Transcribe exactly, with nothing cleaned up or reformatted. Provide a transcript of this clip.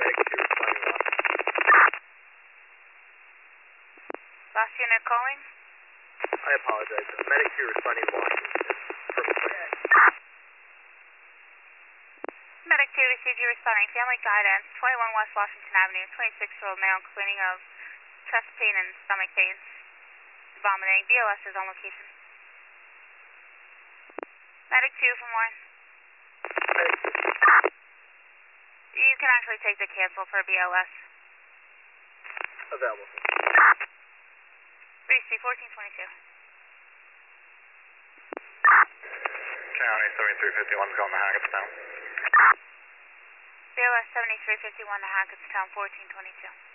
Medic two responding to Last unit calling. I apologize. Medic two responding to Washington. Medic two received you responding. Family guidance, twenty-one West Washington Avenue, twenty-six-year-old male complaining of chest pain and stomach pains, vomiting. B L S is on location. Medic two for more. You can actually take the cancel for B L S. Available. Receive fourteen twenty-two. County seventy-three fifty-one is going to Hackettstown. B L S seventy-three fifty-one to Hackettstown, fourteen twenty-two.